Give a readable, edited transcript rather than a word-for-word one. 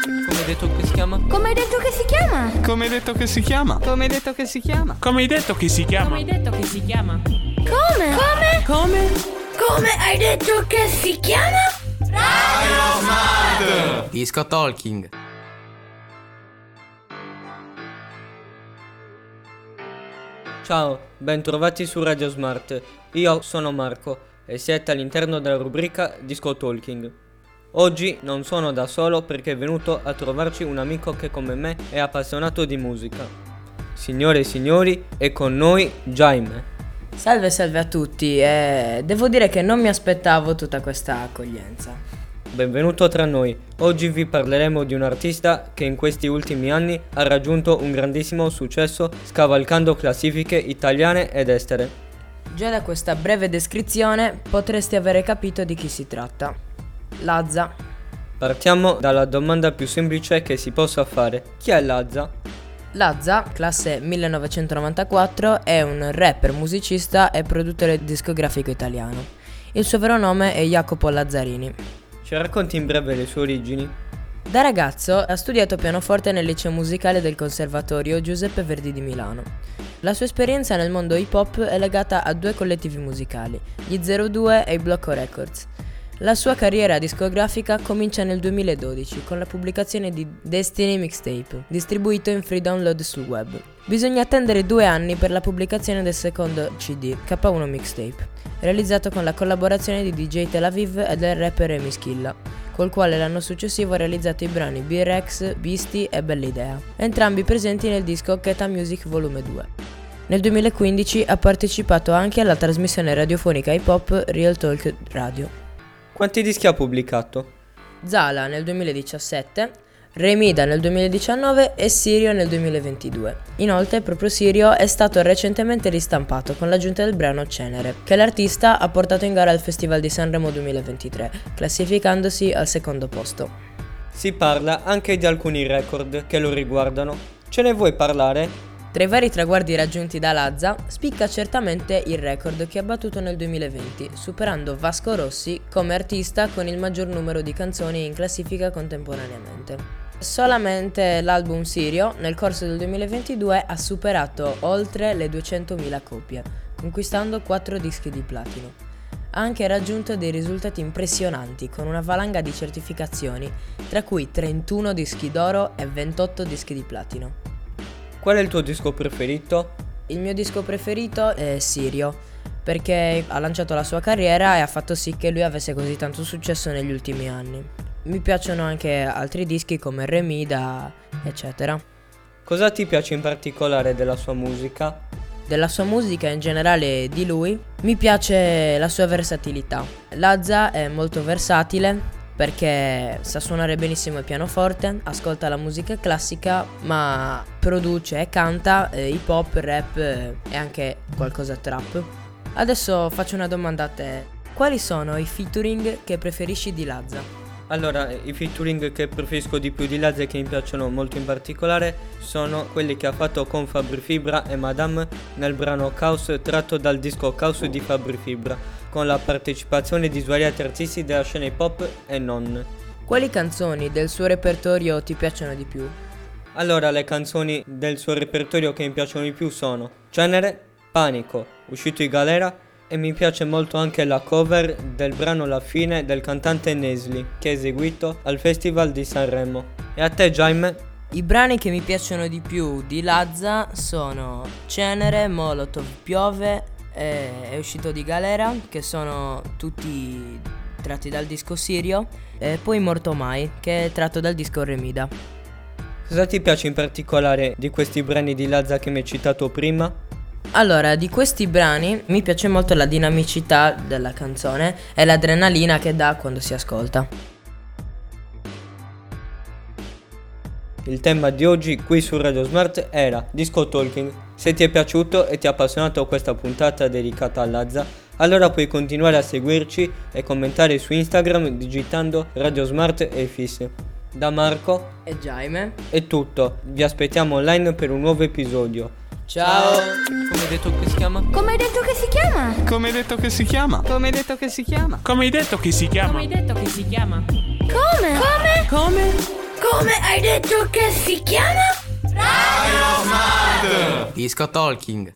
Come hai detto che si chiama? Come hai detto che si chiama? Come hai detto che si chiama? Come hai detto che si chiama? Come hai detto che si chiama? Come hai detto che si chiama? Come hai detto che si chiama? Radio Smart! Disco Talking. Ciao, bentrovati su Radio Smart. Io sono Marco e siete all'interno della rubrica Disco Talking. Oggi non sono da solo perché è venuto a trovarci un amico che come me è appassionato di musica. Signore e signori, è con noi Jaime. Salve a tutti, devo dire che non mi aspettavo tutta questa accoglienza. Benvenuto tra noi. Oggi vi parleremo di un artista che in questi ultimi anni ha raggiunto un grandissimo successo scavalcando classifiche italiane ed estere. Già da questa breve descrizione potresti avere capito di chi si tratta. Lazza. Partiamo dalla domanda più semplice che si possa fare. Chi è Lazza? Lazza, classe 1994, è un rapper, musicista e produttore discografico italiano. Il suo vero nome è Jacopo Lazzarini. Ci racconti in breve le sue origini? Da ragazzo ha studiato pianoforte nel liceo musicale del Conservatorio Giuseppe Verdi di Milano. La sua esperienza nel mondo hip hop è legata a due collettivi musicali, gli 02 e i Blocco Records. La sua carriera discografica comincia nel 2012 con la pubblicazione di Destiny Mixtape, distribuito in free download sul web. Bisogna attendere 2 anni per la pubblicazione del secondo CD, K1 Mixtape, realizzato con la collaborazione di DJ Tel Aviv e del rapper Emiskilla, col quale l'anno successivo ha realizzato i brani B-Rex, Beastie e Bella Idea, entrambi presenti nel disco Keta Music Volume 2. Nel 2015 ha partecipato anche alla trasmissione radiofonica hip hop Real Talk Radio. Quanti dischi ha pubblicato? Zala nel 2017, Remida nel 2019 e Sirio nel 2022. Inoltre proprio Sirio è stato recentemente ristampato con l'aggiunta del brano Cenere, che l'artista ha portato in gara al Festival di Sanremo 2023, classificandosi al secondo posto. Si parla anche di alcuni record che lo riguardano. Ce ne vuoi parlare? Tra i vari traguardi raggiunti da Lazza, spicca certamente il record che ha battuto nel 2020, superando Vasco Rossi come artista con il maggior numero di canzoni in classifica contemporaneamente. Solamente l'album Sirio, nel corso del 2022, ha superato oltre le 200.000 copie, conquistando 4 dischi di platino. Ha anche raggiunto dei risultati impressionanti con una valanga di certificazioni, tra cui 31 dischi d'oro e 28 dischi di platino. Qual è il tuo disco preferito? Il mio disco preferito è Sirio, perché ha lanciato la sua carriera e ha fatto sì che lui avesse così tanto successo negli ultimi anni. Mi piacciono anche altri dischi come Remida, eccetera. Cosa ti piace in particolare della sua musica? Della sua musica in generale di lui, mi piace la sua versatilità. Lazza è molto versatile perché sa suonare benissimo il pianoforte, ascolta la musica classica, ma produce e canta hip hop, rap e anche qualcosa trap. Adesso faccio una domanda a te. Quali sono i featuring che preferisci di Lazza? Allora, i featuring che preferisco di più di Lazza e che mi piacciono molto in particolare sono quelli che ha fatto con Fabri Fibra e Madame nel brano Caos tratto dal disco Caos di Fabri Fibra, con la partecipazione di svariati artisti della scena hip hop e non. Quali canzoni del suo repertorio ti piacciono di più? Allora, le canzoni del suo repertorio che mi piacciono di più sono Cenere, Panico, uscito in galera, e mi piace molto anche la cover del brano La fine del cantante Nesli, che ha eseguito al Festival di Sanremo. E a te, Jaime? I brani che mi piacciono di più di Lazza sono Cenere, Molotov, Piove, è uscito di galera, che sono tutti tratti dal disco Sirio, e poi Morto Mai, che è tratto dal disco Remida. Cosa ti piace in particolare di questi brani di Lazza che mi hai citato prima? Allora, di questi brani mi piace molto la dinamicità della canzone e l'adrenalina che dà quando si ascolta. Il tema di oggi qui su Radio Smart era Disco Talking. Se ti è piaciuto e ti ha appassionato questa puntata dedicata a Lazza, allora puoi continuare a seguirci e commentare su Instagram digitando Radio Smart e Fis. Da Marco E Jaime è tutto, vi aspettiamo online per un nuovo episodio. Ciao! Come hai detto che si chiama? Come hai detto che si chiama? Come hai detto che si chiama? Come hai detto che si chiama? Come hai detto che si chiama? Come hai detto che si chiama? Come? Come? Come Come hai detto che si chiama? Radio Smart! Disco Talking.